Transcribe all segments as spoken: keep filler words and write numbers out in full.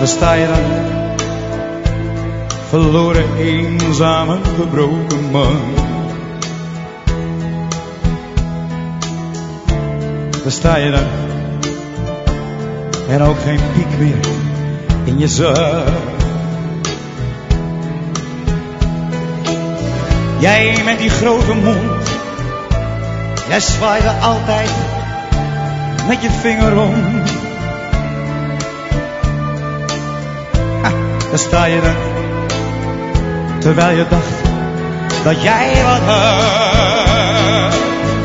Daar sta je dan, verloren, eenzaam en gebroken man. Daar sta je dan, en ook geen piek meer in je zak. Jij met die grote mond, jij zwaaide altijd met je vinger om. Ha, daar sta je dan, terwijl je dacht dat jij wat had.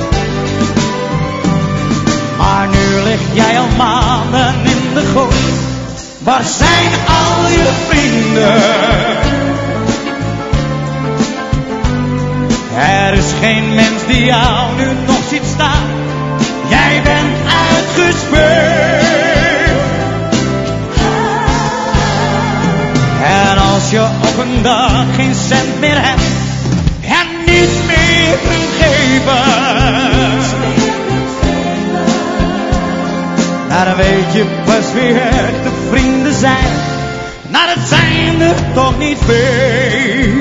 Maar nu lig jij al maanden in de goot. Waar zijn al je vrienden? Er is geen mens die jou nu nog ziet staan. Jij bent uitgespeeld. En als je op een dag geen cent meer hebt en niets meer kunt geven, nou dan weet je pas wie echte vrienden zijn. Nou dat zijn er toch niet veel.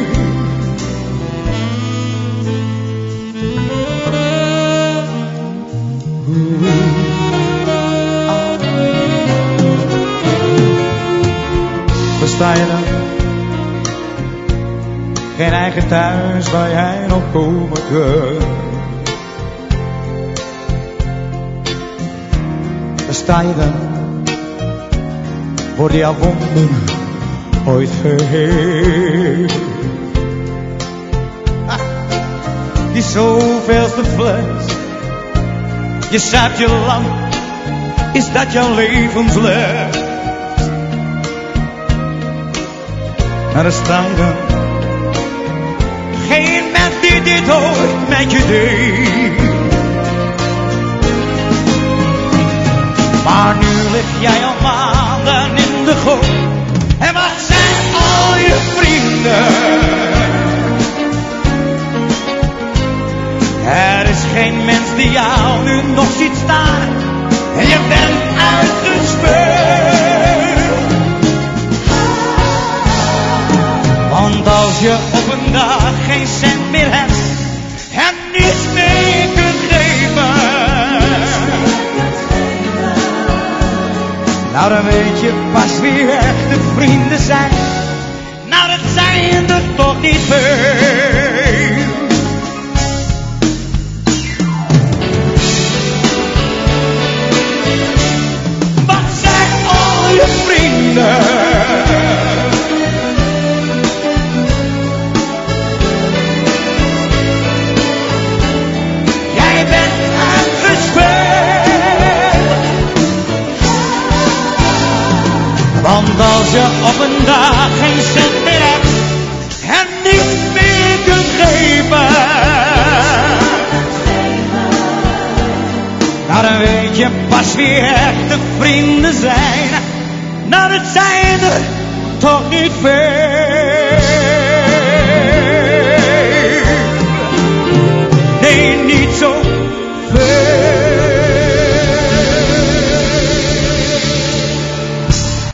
Waar sta je dan? Geen eigen thuis waar jij nog komen kunt. Waar sta je dan? Worden jouw wonden ooit geheeld? Ah, die zoveelste fles, je zuipt je lang, is dat jouw levensles? Maar er staan dan geen mens die dit ooit met je deed. Maar nu lig jij al maanden in de goot. En wat zijn al je vrienden? Er is geen mens die jou nu nog ziet staan. En je bent uitgespeeld. Want als je op een dag geen cent meer hebt en niets meer kunt geven, nou dan weet je pas wie echte vrienden zijn. Nou dat zijn er toch niet veel. Wat zijn al je vrienden? Want als je op een dag geen cent meer hebt en niets meer kunt geven, nou dan weet je pas wie echte vrienden zijn. Nou dat zijn er toch niet veel. Nee, niet zo